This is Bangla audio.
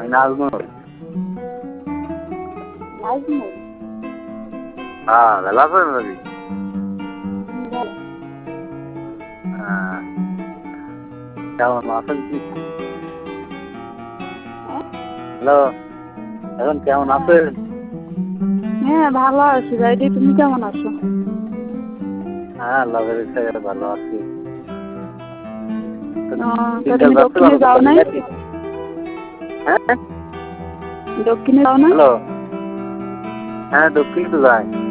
আমি নাজমুল। নাজমুল? হ্যাঁ, ভালো আছেন নাকি? ভালো। হ্যাঁ, কেমন আছেন কি? হ্যালো, এখন কেমন আছেন? হ্যাঁ, ভালো আছি ভাইটি, তুমি কেমন আছো? হ্যাঁ, আল্লাহর ইচ্ছায় ভালো আছি। তা তুমি দক্ষিণে যাও নাই? হ্যাঁ, দক্ষিণে যাও না? হ্যালো, হ্যাঁ দক্ষিণ তো যাই।